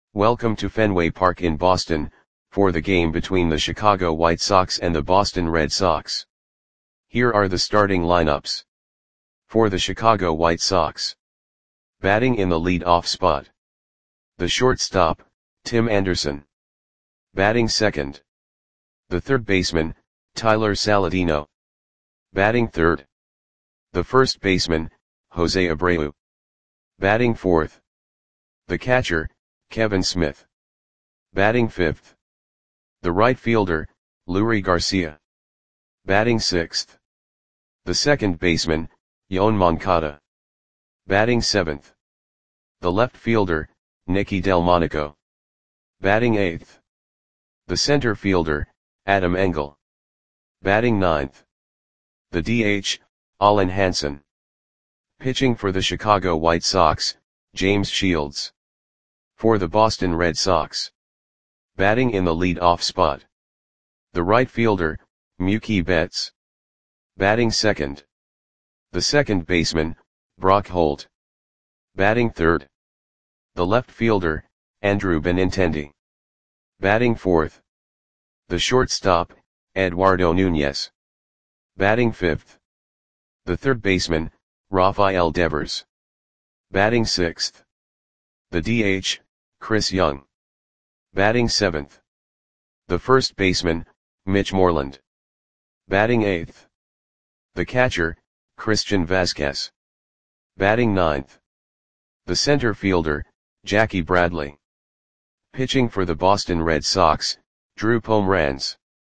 Welcome to Fenway Park in Boston, for the game between the Chicago White Sox and the Boston Red Sox. Here are the starting lineups. For the Chicago White Sox. Batting in the lead-off spot. The shortstop, Tim Anderson. Batting second. The third baseman, Tyler Saladino. Batting third. The first baseman, Jose Abreu. Batting fourth. The catcher, Kevin Smith. Batting fifth. The right fielder, Leury Garcia. Batting sixth. The second baseman, Yoan Moncada. Batting seventh. The left fielder, Nicky Delmonico. Batting eighth. The center fielder, Adam Engel. Batting ninth. The DH, Alan Hansen. Pitching for the Chicago White Sox, James Shields. For the Boston Red Sox. Batting in the lead-off spot. The right fielder, Mookie Betts. Batting second. The second baseman, Brock Holt. Batting third. The left fielder, Andrew Benintendi. Batting fourth. The shortstop, Eduardo Nunez. Batting fifth. The third baseman, Rafael Devers. Batting sixth. The DH, Chris Young. Batting seventh. The first baseman, Mitch Moreland. Batting eighth. The catcher, Christian Vazquez. Batting ninth. The center fielder, Jackie Bradley. Pitching for the Boston Red Sox, Drew Pomeranz.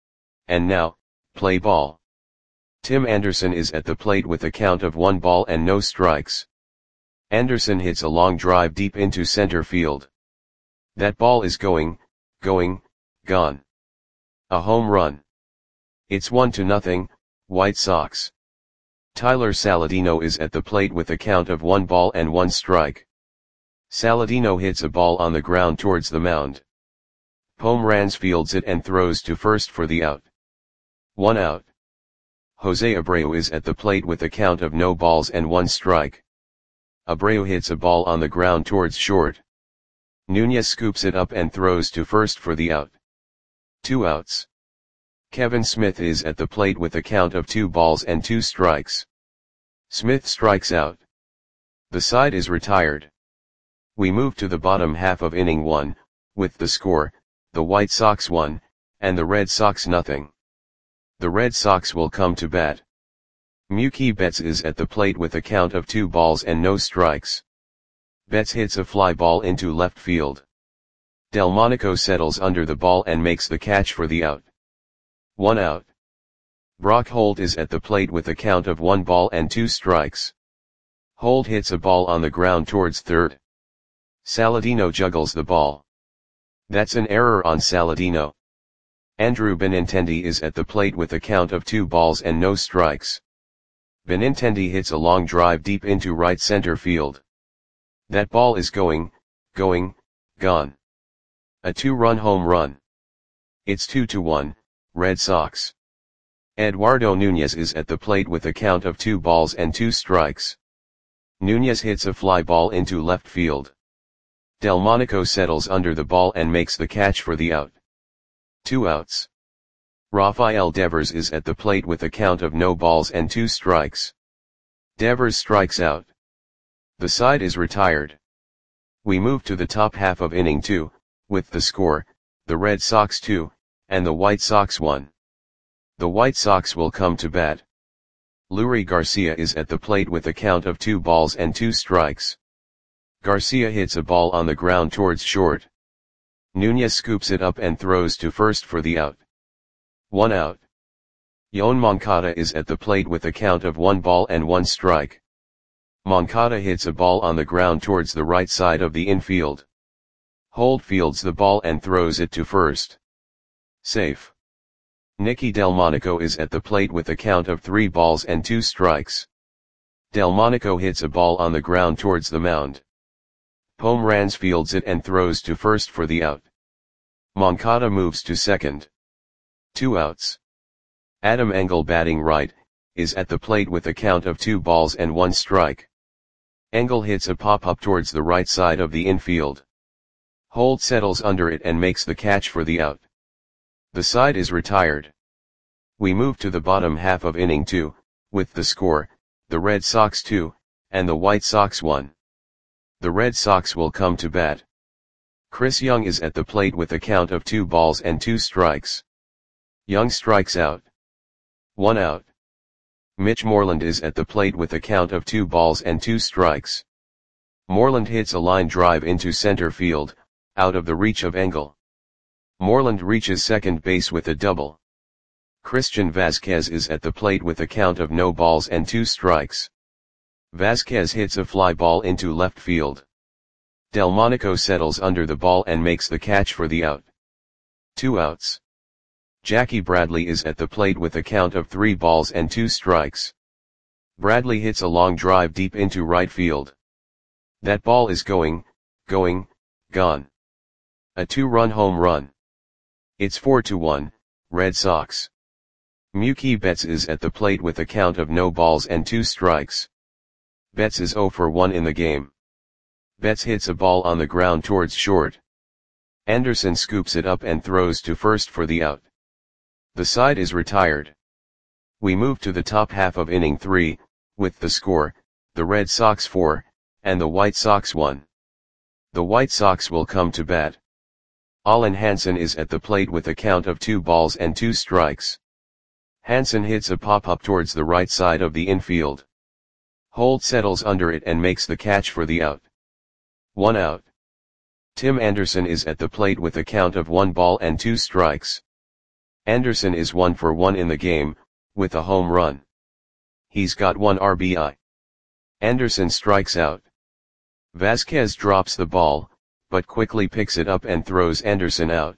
And now, play ball. Tim Anderson is at the plate with a count of 1 ball and no strikes. Anderson hits a long drive deep into center field. That ball is gone. A home run. It's 1-0, White Sox. Tyler Saladino is at the plate with a count of 1 ball and 1 strike. Saladino hits a ball on the ground towards the mound. Pomeranz fields it and throws to first for the out. 1 out. Jose Abreu is at the plate with a count of no balls and 1 strike. Abreu hits a ball on the ground towards short. Nunez scoops it up and throws to first for the out. 2 outs. Kevin Smith is at the plate with a count of 2 balls and 2 strikes. Smith strikes out. The side is retired. We move to the bottom half of inning 1, with the score, the White Sox 1, and the Red Sox 0. The Red Sox will come to bat. Mookie Betts is at the plate with a count of 2 balls and no strikes. Betts hits a fly ball into left field. Delmonico settles under the ball and makes the catch for the out. 1 out. Brock Holt is at the plate with a count of 1 ball and 2 strikes. Holt hits a ball on the ground towards third. Saladino juggles the ball. That's an error on Saladino. Andrew Benintendi is at the plate with a count of 2 balls and no strikes. Benintendi hits a long drive deep into right center field. That ball is gone. A 2-run home run. It's 2-1, Red Sox. Eduardo Nunez is at the plate with a count of 2 balls and 2 strikes. Nunez hits a fly ball into left field. Delmonico settles under the ball and makes the catch for the out. 2 outs. Rafael Devers is at the plate with a count of no balls and 2 strikes. Devers strikes out. The side is retired. We move to the top half of inning 2, with the score, the Red Sox 2, and the White Sox 1. The White Sox will come to bat. Leury Garcia is at the plate with a count of 2 balls and 2 strikes. Garcia hits a ball on the ground towards short. Nunez scoops it up and throws to first for the out. 1 out. Yoan Moncada is at the plate with a count of 1 ball and 1 strike. Moncada hits a ball on the ground towards the right side of the infield. Holt fields the ball and throws it to first. Safe. Nicky Delmonico is at the plate with a count of 3 balls and 2 strikes. Delmonico hits a ball on the ground towards the mound. Pomeranz fields it and throws to first for the out. Moncada moves to second. 2 outs. Adam Engel, batting right, is at the plate with a count of 2 balls and 1 strike. Engel hits a pop-up towards the right side of the infield. Holt settles under it and makes the catch for the out. The side is retired. We move to the bottom half of inning 2, with the score, the Red Sox 2, and the White Sox 1. The Red Sox will come to bat. Chris Young is at the plate with a count of 2 balls and 2 strikes. Young strikes out. 1 out. Mitch Moreland is at the plate with a count of 2 balls and 2 strikes. Moreland hits a line drive into center field, out of the reach of Engel. Moreland reaches second base with a double. Christian Vazquez is at the plate with a count of no balls and 2 strikes. Vazquez hits a fly ball into left field. Delmonico settles under the ball and makes the catch for the out. 2 outs. Jackie Bradley is at the plate with a count of 3 balls and 2 strikes. Bradley hits a long drive deep into right field. That ball is gone. A 2-run home run. It's 4-1, Red Sox. Mookie Betts is at the plate with a count of no balls and 2 strikes. Betts is 0 for 1 in the game. Betts hits a ball on the ground towards short. Anderson scoops it up and throws to first for the out. The side is retired. We move to the top half of inning 3, with the score, the Red Sox 4, and the White Sox 1. The White Sox will come to bat. Olin Hansen is at the plate with a count of 2 balls and 2 strikes. Hansen hits a pop-up towards the right side of the infield. Holt settles under it and makes the catch for the out. 1 out. Tim Anderson is at the plate with a count of 1 ball and 2 strikes. Anderson is 1 for 1 in the game, with a home run. He's got 1 RBI. Anderson strikes out. Vazquez drops the ball, but quickly picks it up and throws Anderson out.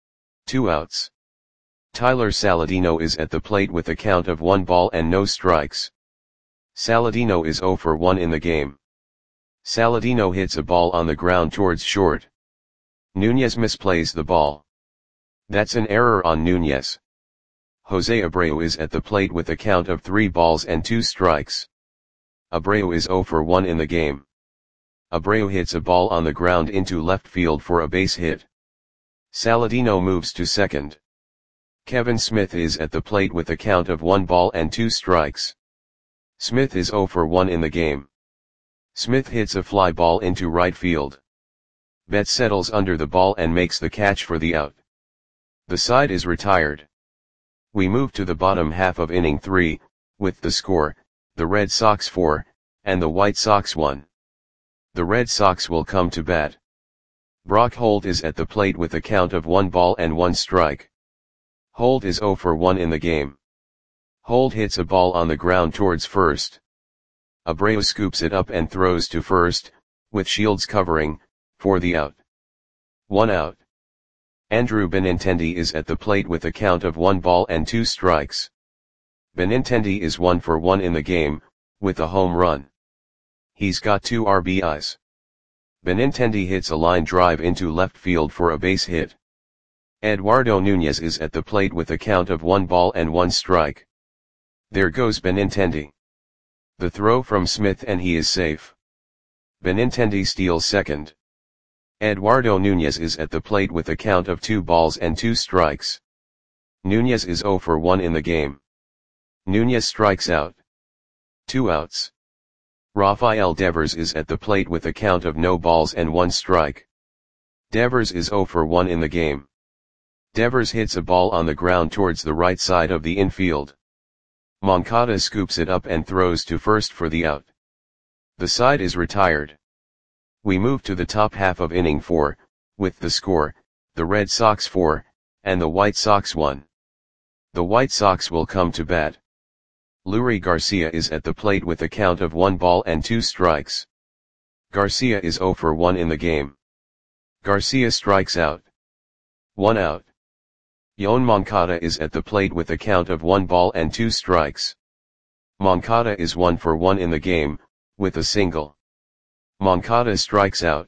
2 outs. Tyler Saladino is at the plate with a count of 1 ball and no strikes. Saladino is 0 for 1 in the game. Saladino hits a ball on the ground towards short. Nunez misplays the ball. That's an error on Nunez. Jose Abreu is at the plate with a count of 3 balls and 2 strikes. Abreu is 0 for 1 in the game. Abreu hits a ball on the ground into left field for a base hit. Saladino moves to second. Kevin Smith is at the plate with a count of 1 ball and 2 strikes. Smith is 0 for 1 in the game. Smith hits a fly ball into right field. Betts settles under the ball and makes the catch for the out. The side is retired. We move to the bottom half of inning 3, with the score, the Red Sox 4, and the White Sox 1. The Red Sox will come to bat. Brock Holt is at the plate with a count of 1 ball and 1 strike. Holt is 0 for 1 in the game. Holt hits a ball on the ground towards first. Abreu scoops it up and throws to first, with Shields covering, for the out. 1 out. Andrew Benintendi is at the plate with a count of 1 ball and 2 strikes. Benintendi is 1 for 1 in the game, with a home run. He's got 2 RBIs. Benintendi hits a line drive into left field for a base hit. Eduardo Nunez is at the plate with a count of 1 ball and 1 strike. There goes Benintendi. The throw from Smith and he is safe. Benintendi steals second. Eduardo Nunez is at the plate with a count of 2 balls and 2 strikes. Nunez is 0 for 1 in the game. Nunez strikes out. 2 outs. Rafael Devers is at the plate with a count of no balls and 1 strike. Devers is 0 for 1 in the game. Devers hits a ball on the ground towards the right side of the infield. Moncada scoops it up and throws to first for the out. The side is retired. We move to the top half of inning 4, with the score, the Red Sox 4, and the White Sox 1. The White Sox will come to bat. Leury Garcia is at the plate with a count of 1 ball and 2 strikes. Garcia is 0 for 1 in the game. Garcia strikes out. 1 out. Yoan Moncada is at the plate with a count of 1 ball and 2 strikes. Moncada is 1 for 1 in the game, with a single. Moncada strikes out.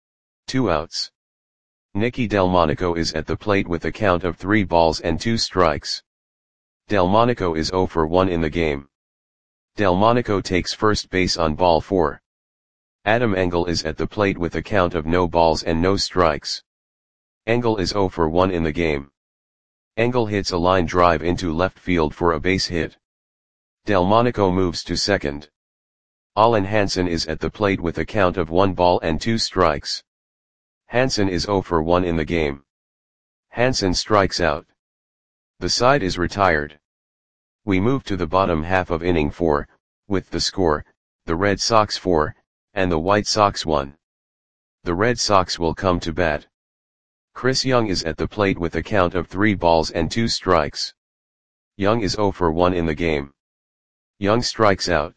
2 outs. Nicky Delmonico is at the plate with a count of 3 balls and 2 strikes. Delmonico is 0 for 1 in the game. Delmonico takes first base on ball 4. Adam Engel is at the plate with a count of no balls and no strikes. Engel is 0 for 1 in the game. Engel hits a line drive into left field for a base hit. Delmonico moves to second. Allen Hansen is at the plate with a count of 1 ball and 2 strikes. Hansen is 0 for 1 in the game. Hansen strikes out. The side is retired. We move to the bottom half of inning 4, with the score, the Red Sox 4, and the White Sox 1. The Red Sox will come to bat. Chris Young is at the plate with a count of 3 balls and 2 strikes. Young is 0 for 1 in the game. Young strikes out.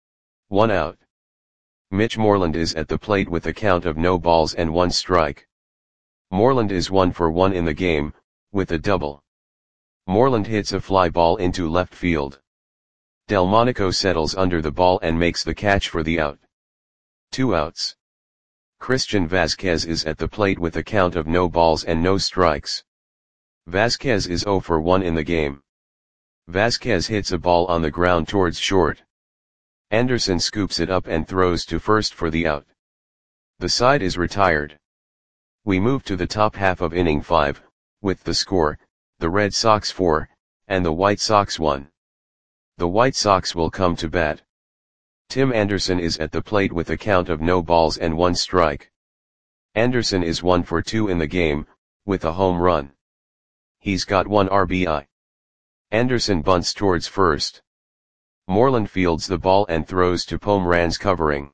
1 out. Mitch Moreland is at the plate with a count of no balls and 1 strike. Moreland is 1 for 1 in the game, with a double. Moreland hits a fly ball into left field. Delmonico settles under the ball and makes the catch for the out. 2 outs. Christian Vazquez is at the plate with a count of no balls and no strikes. Vazquez is 0 for 1 in the game. Vazquez hits a ball on the ground towards short. Anderson scoops it up and throws to first for the out. The side is retired. We move to the top half of inning 5, with the score, the Red Sox 4, and the White Sox 1. The White Sox will come to bat. Tim Anderson is at the plate with a count of no balls and 1 strike. Anderson is 1 for 2 in the game, with a home run. He's got 1 RBI. Anderson bunts towards first. Moreland fields the ball and throws to Pomeranz covering.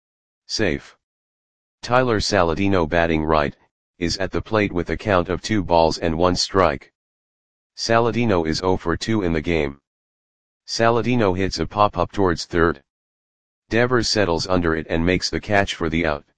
Safe. Tyler Saladino, batting right, is at the plate with a count of 2 balls and 1 strike. Saladino is 0 for 2 in the game. Saladino hits a pop-up towards third. Devers settles under it and makes the catch for the out.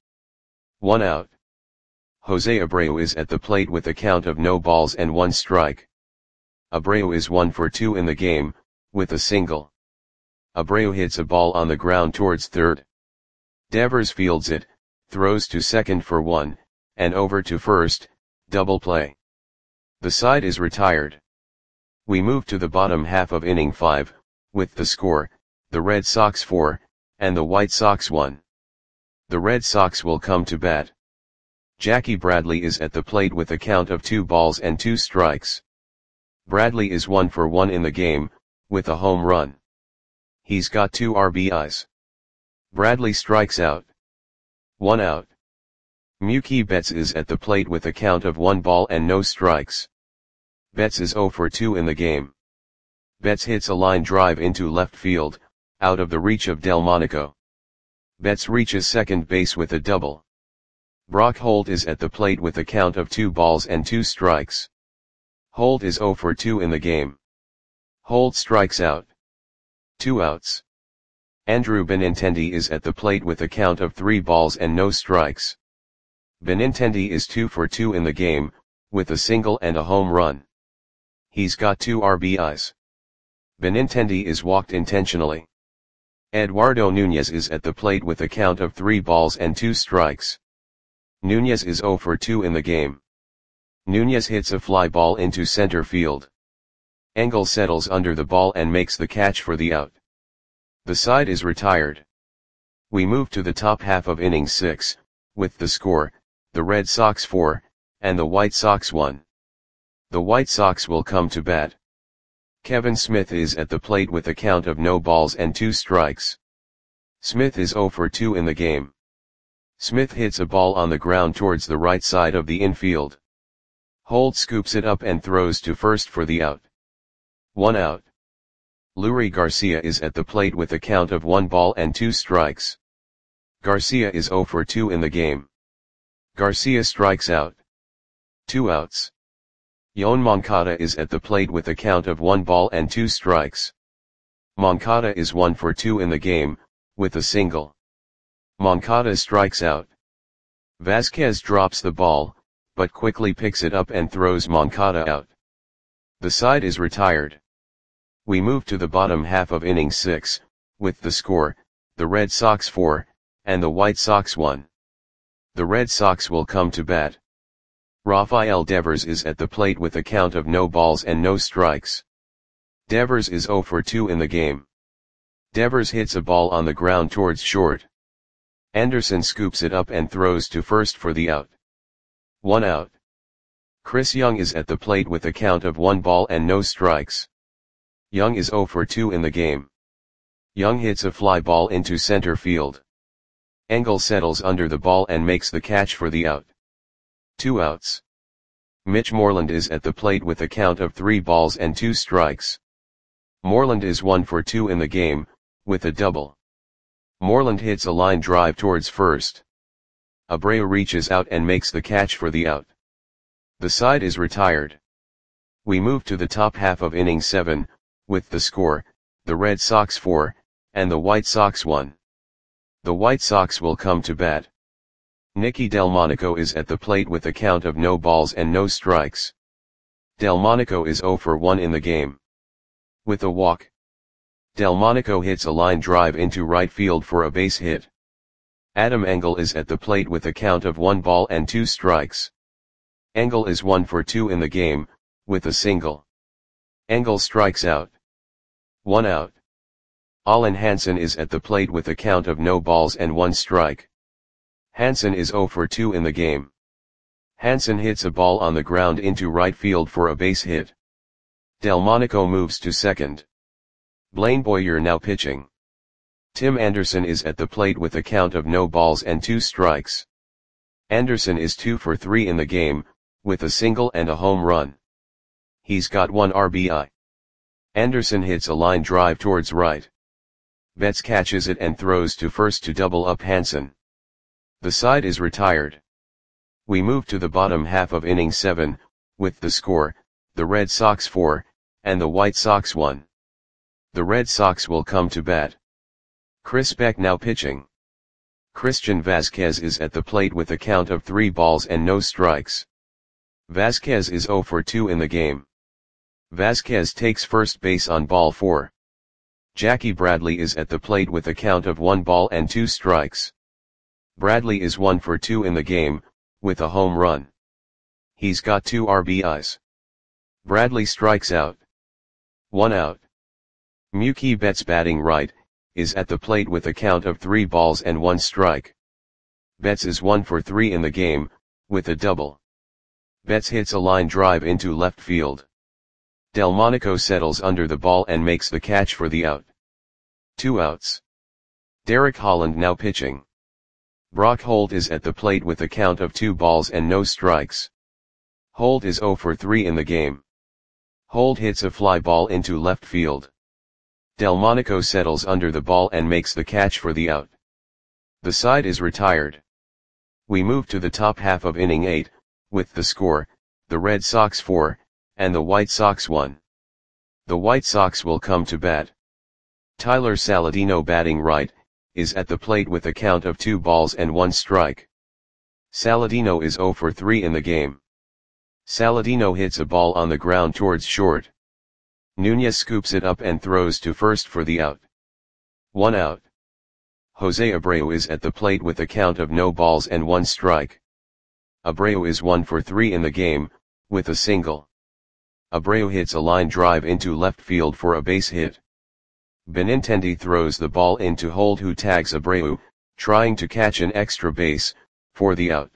1 out. Jose Abreu is at the plate with a count of no balls and 1 strike. Abreu is 1 for 2 in the game, with a single. Abreu hits a ball on the ground towards third. Devers fields it, throws to second for 1, and over to first, double play. The side is retired. We move to the bottom half of inning 5, with the score, the Red Sox 4, and the White Sox 1. The Red Sox will come to bat. Jackie Bradley is at the plate with a count of 2 balls and 2 strikes. Bradley is 1 for 1 in the game, with a home run. He's got 2 RBIs. Bradley strikes out. 1 out. Mookie Betts is at the plate with a count of 1 ball and no strikes. Betts is 0 for 2 in the game. Betts hits a line drive into left field, out of the reach of Delmonico. Betts reaches second base with a double. Brock Holt is at the plate with a count of 2 balls and 2 strikes. Holt is 0 for 2 in the game. Holt strikes out. 2 outs. Andrew Benintendi is at the plate with a count of 3 balls and no strikes. Benintendi is 2 for 2 in the game, with a single and a home run. He's got 2 RBIs. Benintendi is walked intentionally. Eduardo Nunez is at the plate with a count of 3 balls and 2 strikes. Nunez is 0 for 2 in the game. Nunez hits a fly ball into center field. Engel settles under the ball and makes the catch for the out. The side is retired. We move to the top half of inning 6, with the score, the Red Sox 4, and the White Sox 1. The White Sox will come to bat. Kevin Smith is at the plate with a count of no balls and 2 strikes. Smith is 0 for 2 in the game. Smith hits a ball on the ground towards the right side of the infield. Holt scoops it up and throws to first for the out. 1 out. Leury Garcia is at the plate with a count of 1 ball and 2 strikes. Garcia is 0 for 2 in the game. Garcia strikes out. 2 outs. Yoan Moncada is at the plate with a count of 1 ball and 2 strikes. Moncada is 1 for 2 in the game, with a single. Moncada strikes out. Vazquez drops the ball, but quickly picks it up and throws Moncada out. The side is retired. We move to the bottom half of inning 6, with the score, the Red Sox 4, and the White Sox 1. The Red Sox will come to bat. Rafael Devers is at the plate with a count of no balls and no strikes. Devers is 0 for 2 in the game. Devers hits a ball on the ground towards short. Anderson scoops it up and throws to first for the out. 1 out. Chris Young is at the plate with a count of 1 ball and no strikes. Young is 0 for 2 in the game. Young hits a fly ball into center field. Engel settles under the ball and makes the catch for the out. 2 outs. Mitch Moreland is at the plate with a count of 3 balls and 2 strikes. Moreland is 1 for 2 in the game, with a double. Moreland hits a line drive towards first. Abreu reaches out and makes the catch for the out. The side is retired. We move to the top half of inning 7, with the score, the Red Sox 4, and the White Sox 1. The White Sox will come to bat. Nicky Delmonico is at the plate with a count of no balls and no strikes. Delmonico is 0 for 1 in the game. With a walk, Delmonico hits a line drive into right field for a base hit. Adam Engel is at the plate with a count of 1 ball and 2 strikes. Engel is 1 for 2 in the game, with a single. Engel strikes out. 1 out. Allen Hansen is at the plate with a count of no balls and 1 strike. Hansen is 0 for 2 in the game. Hansen hits a ball on the ground into right field for a base hit. Delmonico moves to second. Blaine Boyer now pitching. Tim Anderson is at the plate with a count of no balls and 2 strikes. Anderson is 2 for 3 in the game, with a single and a home run. He's got 1 RBI. Anderson hits a line drive towards right. Betts catches it and throws to first to double up Hansen. The side is retired. We move to the bottom half of inning 7, with the score, the Red Sox 4, and the White Sox 1. The Red Sox will come to bat. Chris Beck now pitching. Christian Vazquez is at the plate with a count of 3 balls and no strikes. Vazquez is 0 for 2 in the game. Vazquez takes first base on ball 4. Jackie Bradley is at the plate with a count of 1 ball and 2 strikes. Bradley is 1 for 2 in the game, with a home run. He's got 2 RBIs. Bradley strikes out. 1 out. Mookie Betts batting right, is at the plate with a count of 3 balls and 1 strike. Betts is 1 for 3 in the game, with a double. Betts hits a line drive into left field. Delmonico settles under the ball and makes the catch for the out. 2 outs. Derek Holland now pitching. Brock Holt is at the plate with a count of 2 balls and no strikes. Holt is 0 for 3 in the game. Holt hits a fly ball into left field. Delmonico settles under the ball and makes the catch for the out. The side is retired. We move to the top half of inning 8, with the score, the Red Sox 4, and the White Sox 1. The White Sox will come to bat. Tyler Saladino batting right, is at the plate with a count of 2 balls and 1 strike. Saladino is 0 for 3 in the game. Saladino hits a ball on the ground towards short. Nunez scoops it up and throws to first for the out. 1 out. Jose Abreu is at the plate with a count of no balls and 1 strike. Abreu is 1 for 3 in the game, with a single. Abreu hits a line drive into left field for a base hit. Benintendi throws the ball into Holt, who tags Abreu, trying to catch an extra base, for the out.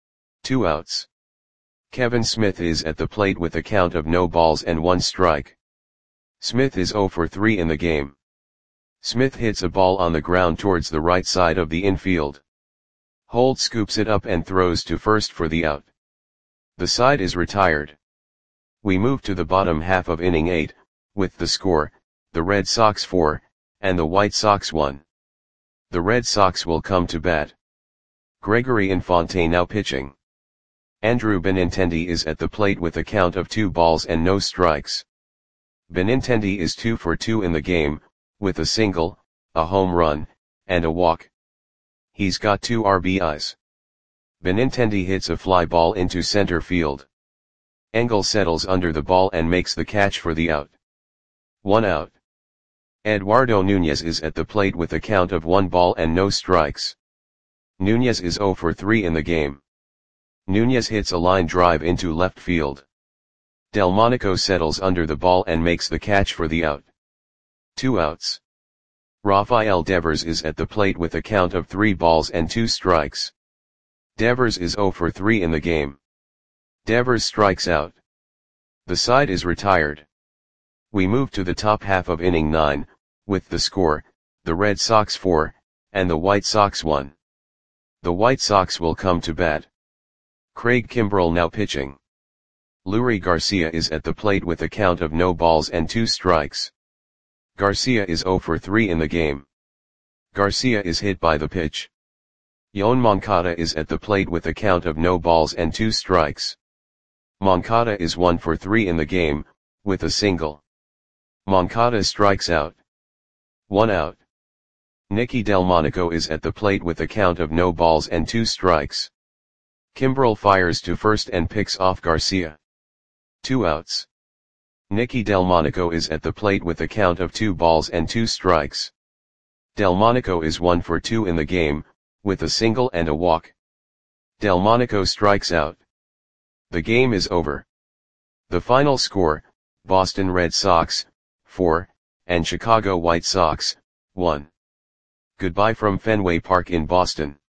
2 outs. Kevin Smith is at the plate with a count of no balls and 1 strike. Smith is 0 for 3 in the game. Smith hits a ball on the ground towards the right side of the infield. Holt scoops it up and throws to first for the out. The side is retired. We move to the bottom half of inning 8, with the score, the Red Sox 4, and the White Sox 1. The Red Sox will come to bat. Gregory Infante now pitching. Andrew Benintendi is at the plate with a count of 2 balls and no strikes. Benintendi is 2 for 2 in the game, with a single, a home run, and a walk. He's got 2 RBIs. Benintendi hits a fly ball into center field. Engel settles under the ball and makes the catch for the out. 1 out. Eduardo Nunez is at the plate with a count of 1 ball and no strikes. Nunez is 0 for 3 in the game. Nunez hits a line drive into left field. Delmonico settles under the ball and makes the catch for the out. 2 outs. Rafael Devers is at the plate with a count of 3 balls and 2 strikes. Devers is 0 for 3 in the game. Devers strikes out. The side is retired. We move to the top half of inning 9, with the score, the Red Sox 4, and the White Sox 1. The White Sox will come to bat. Craig Kimbrel now pitching. Leury Garcia is at the plate with a count of no balls and 2 strikes. Garcia is 0 for 3 in the game. Garcia is hit by the pitch. Yoan Moncada is at the plate with a count of no balls and 2 strikes. Moncada is 1 for 3 in the game, with a single. Moncada strikes out. 1 out. Nicky Delmonico is at the plate with a count of no balls and 2 strikes. Kimbrel fires to first and picks off Garcia. 2 outs. Nicky Delmonico is at the plate with a count of 2 balls and 2 strikes. Delmonico is 1 for 2 in the game, with a single and a walk. Delmonico strikes out. The game is over. The final score, Boston Red Sox, 4, and Chicago White Sox, 1. Goodbye from Fenway Park in Boston.